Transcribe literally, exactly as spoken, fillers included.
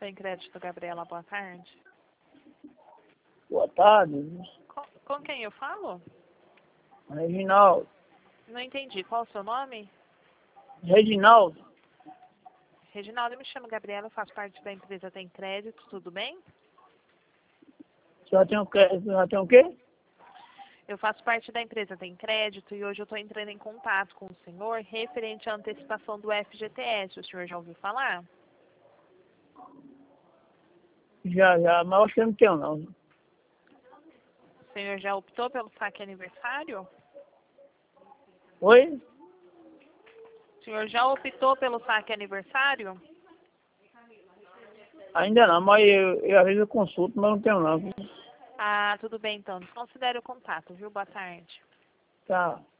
Tem Crédito, Gabriela, boa tarde. Boa tarde, Com, com quem eu falo? Reginaldo. Não entendi. Qual o seu nome? Reginaldo. Reginaldo, eu me chamo Gabriela, eu faço parte da empresa Tem Crédito, tudo bem? Já tem o quê? Já tem o quê? Eu faço parte da empresa Tem Crédito e hoje eu estou entrando em contato com o senhor referente à antecipação do F G T S. O senhor já ouviu falar? Já, já, mas acho que eu não tenho não. O senhor já optou pelo saque aniversário? Oi? O senhor já optou pelo saque aniversário? Ainda não, mas eu, eu às vezes eu consulto, mas não tenho não. Ah, tudo bem então. Desconsidere o contato, viu? Boa tarde. Tá.